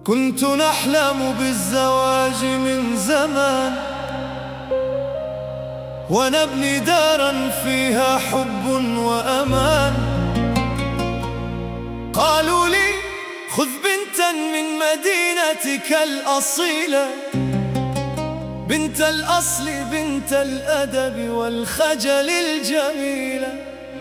كنت نحلم بالزواج من زمان، ونبني دارا فيها حب وأمان. قالوا لي خذ بنتا من مدينتك الأصيلة، بنت الأصل بنت الأدب والخجل الجميلة.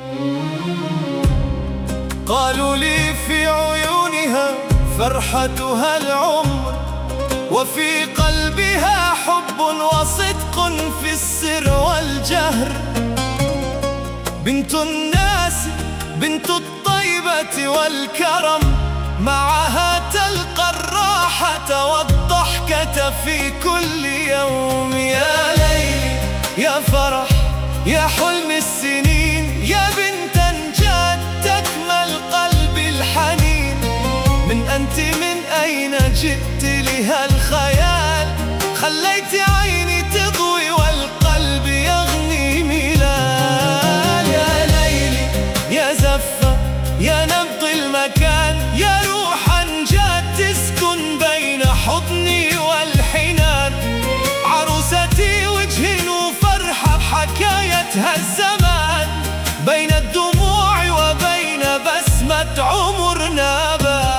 قالوا لي في عيونها فرحتها العمر، وفي قلبها حب وصدق في السر والجهر. بنت الناس بنت الطيبة والكرم، معها تلقى الراحة والضحكة في كل يوم. يا ليل يا فرح يا حلم السنين، يا بنتا جاد تكمل قلبي الحنين. من أنت من أين جئت لها الخيال، خليت عيني تضوي والقلب يغني ميلال. يا ليلي يا زفة يا نبض المكان، يا روحا جاد تسكن بين حضني والحنان. عروستي وجه وفرحة حكايتها الزمان، بين الدموع وبين بسمة عمرنا بان.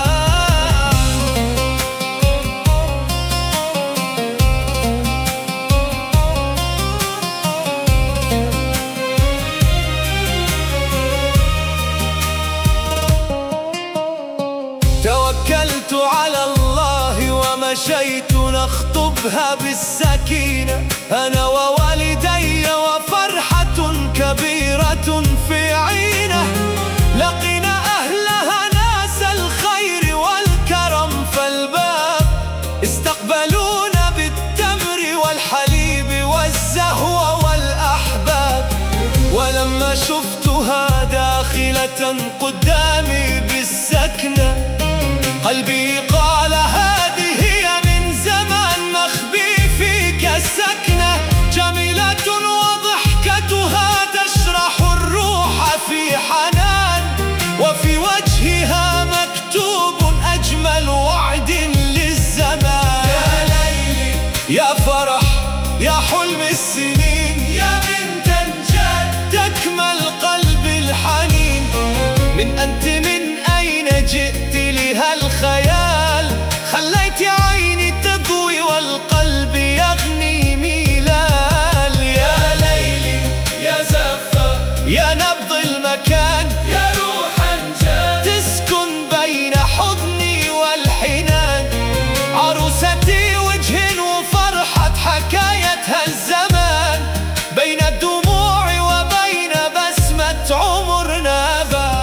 توكلت على الله ومشيت نخطبها بالسكينة، أنا ووالدي وفرحة كبيرة في عينه. لقينا أهلها ناس الخير والكرم، فالباب استقبلونا بالتمر والحليب والزهو والأحباب. ولما شفتها داخلة قدامي بالسكنة، قلبي قال هذه هي من زمان مخبي فيك السكنة. جميلة وضحكتها تشرح الروح في حنان، وفي وجهها مكتوب أجمل وعد للزمان. يا ليلي يا فرح يا حلم السنين، يا بنتا جاد تكمل قلبي الحنين. من أنت من أين جئت لها الخيال، خليت عيني تضوي والقلب يغني ميلال. يا ليلي يا زفة يا نبض المكان، يا روحا جاد تسكن بين حضني والحنان. عروستي وجه وفرحة حكايتها الزمان، بين الدموع وبين بسمة عمرنا بان.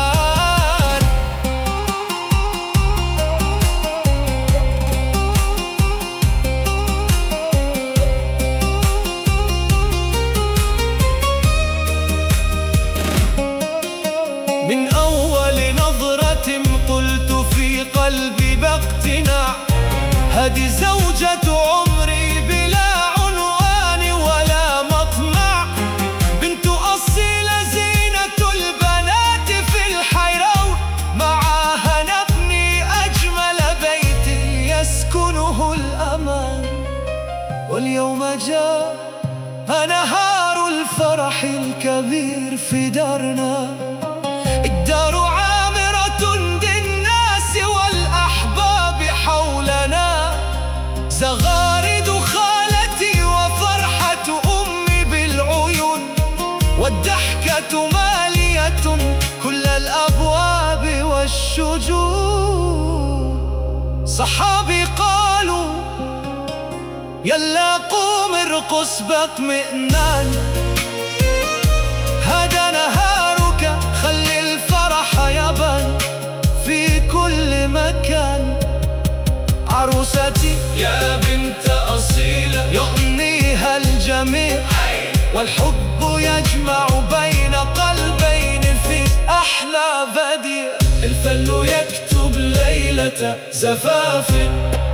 من أول نظرة قلت في قلبي باقتناع، هذه زوجة عمري بلا عنوان ولا مطمع. بنت أصيلة زينة البنات في الحيرة، معاها نبني أجمل بيت يسكنه الأمان. واليوم جاء نهار الفرح الكبير في دارنا، الدار عامرة بالناس والأحباب حولنا. زغارد خالتي وفرحة أمي بالعيون، والضحكة مالية كل الأبواب والشجون. صحابي قالوا يلا قوم ارقص باطمئنان، هذا نهارك خلي الفرح يبان في كل مكان. عروستي يا بنت أصيلة يغنيها الجميع، والحب يجمع بين قلبين في أحلى بديع. الفل يكتب ليلة زفاف